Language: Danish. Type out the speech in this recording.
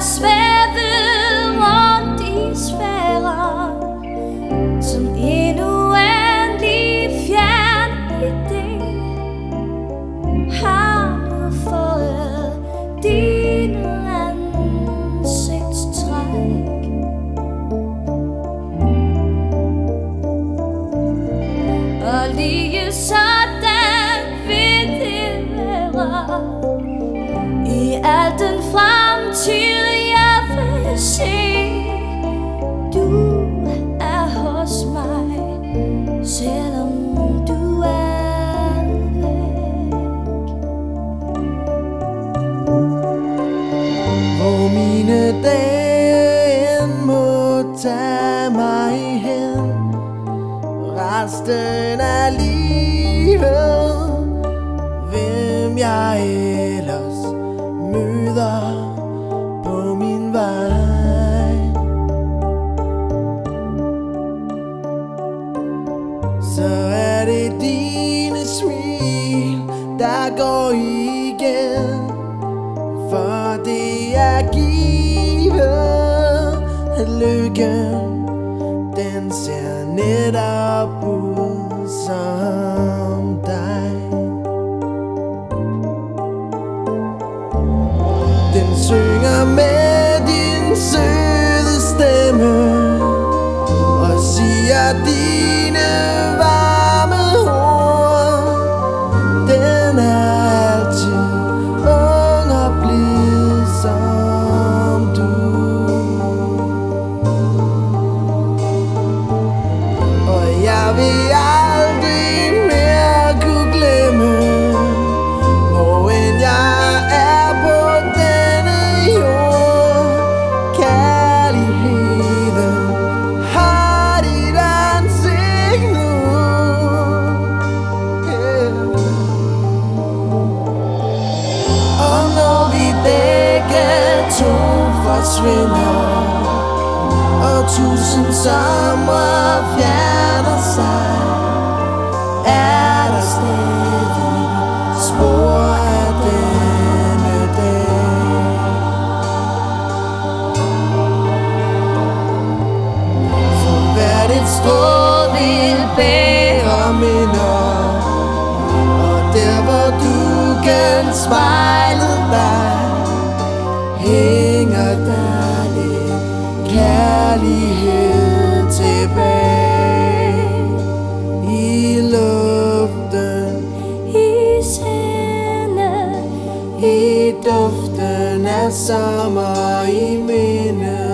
svævet rundt i sfærer, som en uendelig fjern idé har nu fået dine ansigtstræk. Og lige sådan vil det være i al den fremtid jeg vil se. Du er hos mig, selvom du er væk. Hvor mine dage end må tage mig hen, resten af livet, hvem jeg ellers møder på min vej, så er det dine smil, der går igen, for det er givet, at lykken, den ser netop ud som dig. Den synger med din søde stemme og siger dine varme ord. Den er altid ung og blid som du. Og jeg vil aldrig mere kunne glemme, hvor end jeg er på denne jord. Kærligheden har dit ansigt nu, Og når vi begge to forsvinder, og tusind somre fjerner sig, er der stadig spor af denne dag. For hvert et strå vil bære minder, og der hvor du genspejlede dig, hænger der lidt kærlighed tilbage i luften, I sindet, i duften af sommer i mindet.